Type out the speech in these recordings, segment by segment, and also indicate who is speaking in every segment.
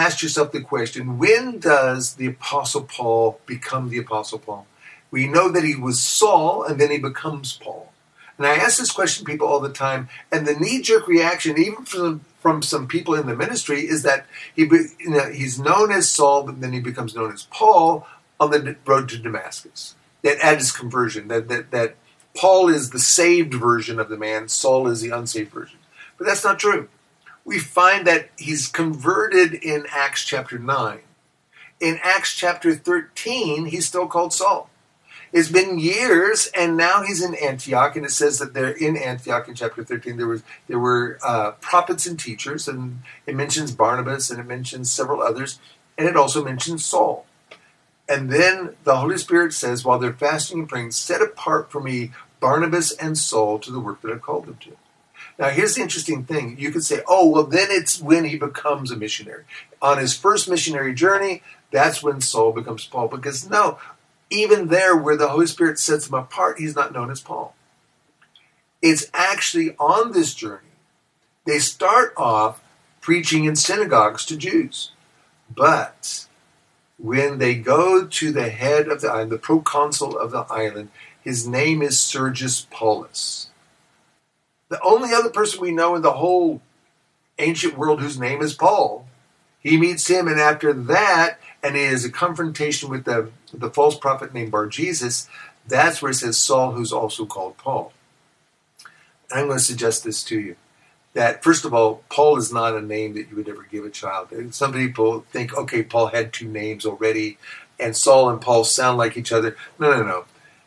Speaker 1: ask yourself the question, when does the Apostle Paul become the Apostle Paul? We know that he was Saul, and then he becomes Paul. And I ask this question to people all the time, and the knee-jerk reaction, even from some people in the ministry, is that he's known as Saul, but then he becomes known as Paul on the road to Damascus. That at his conversion, that Paul is the saved version of the man, Saul is the unsaved version. But that's not true. We find that he's converted in Acts chapter 9. In Acts chapter 13, he's still called Saul. It's been years, and now he's in Antioch, and it says that they're in Antioch in chapter 13. There were prophets and teachers, and it mentions Barnabas, and it mentions several others, and it also mentions Saul. And then the Holy Spirit says, while they're fasting and praying, set apart for me Barnabas and Saul to the work that I've called them to. Now, here's the interesting thing. You could say, oh, well, then it's when he becomes a missionary. On his first missionary journey, that's when Saul becomes Paul. Because no, even there where the Holy Spirit sets him apart, he's not known as Paul. It's actually on this journey. They start off preaching in synagogues to Jews. But when they go to the head of the island, the proconsul of the island, his name is Sergius Paulus. The only other person we know in the whole ancient world whose name is Paul. He meets him, and after that, and it is a confrontation with the false prophet named Bar-Jesus, that's where it says Saul, who's also called Paul. And I'm going to suggest this to you, that first of all, Paul is not a name that you would ever give a child. Some people think, okay, Paul had two names already, and Saul and Paul sound like each other. No.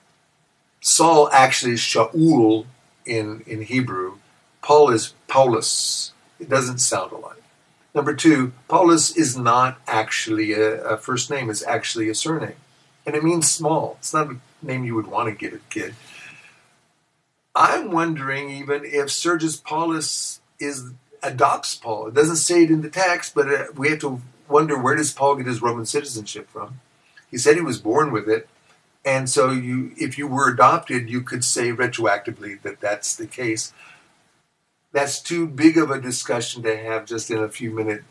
Speaker 1: Saul actually is Shaul in Hebrew. Paul is Paulus. It doesn't sound alike. Number two, Paulus is not actually a first name. It's actually a surname. And it means small. It's not a name you would want to give a kid. I'm wondering even if Sergius Paulus adopts Paul. It doesn't say it in the text, but we have to wonder, where does Paul get his Roman citizenship from? He said he was born with it. And so if you were adopted, you could say retroactively that that's the case. That's too big of a discussion to have just in a few-minute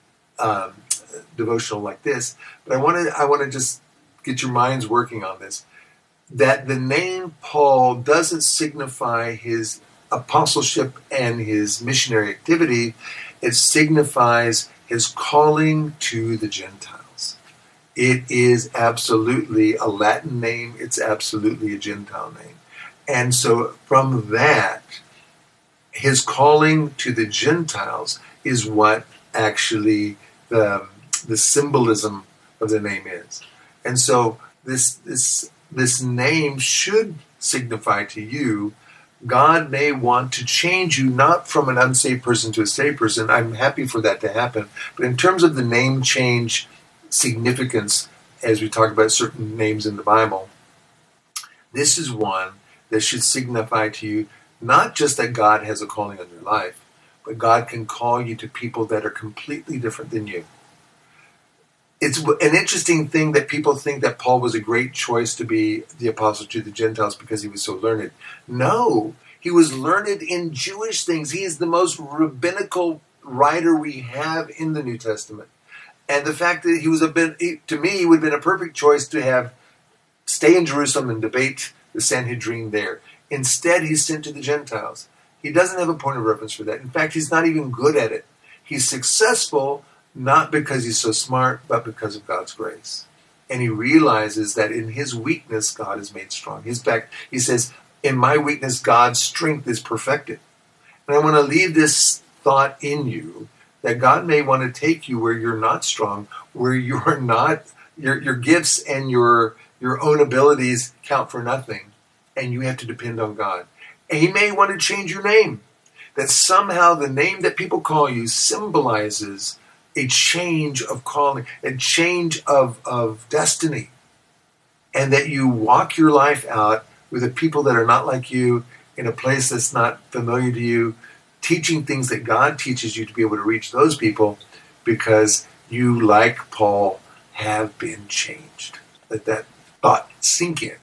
Speaker 1: devotional like this. But I want to just get your minds working on this. That the name Paul doesn't signify his apostleship and his missionary activity. It signifies his calling to the Gentiles. It is absolutely a Latin name. It's absolutely a Gentile name. And so from that, his calling to the Gentiles is what actually the symbolism of the name is. And so this name should signify to you, God may want to change you, not from an unsaved person to a saved person. I'm happy for that to happen. But in terms of the name change significance, as we talk about certain names in the Bible, this is one that should signify to you not just that God has a calling on your life, but God can call you to people that are completely different than you. It's an interesting thing that people think that Paul was a great choice to be the apostle to the Gentiles because he was so learned. No, he was learned in Jewish things. He is the most rabbinical writer we have in the New Testament. And the fact that he was to me, he would have been a perfect choice to stay in Jerusalem and debate the Sanhedrin there. Instead, he's sent to the Gentiles. He doesn't have a point of reference for that. In fact, he's not even good at it. He's successful not because he's so smart, but because of God's grace. And he realizes that in his weakness, God is made strong. In fact, he says, in my weakness, God's strength is perfected. And I want to leave this thought in you, that God may want to take you where you're not strong, where you're not, your gifts and your own abilities count for nothing, and you have to depend on God. And he may want to change your name, that somehow the name that people call you symbolizes a change of calling, a change of destiny, and that you walk your life out with the people that are not like you, in a place that's not familiar to you, teaching things that God teaches you to be able to reach those people, because you, like Paul, have been changed. Let that thought sink in.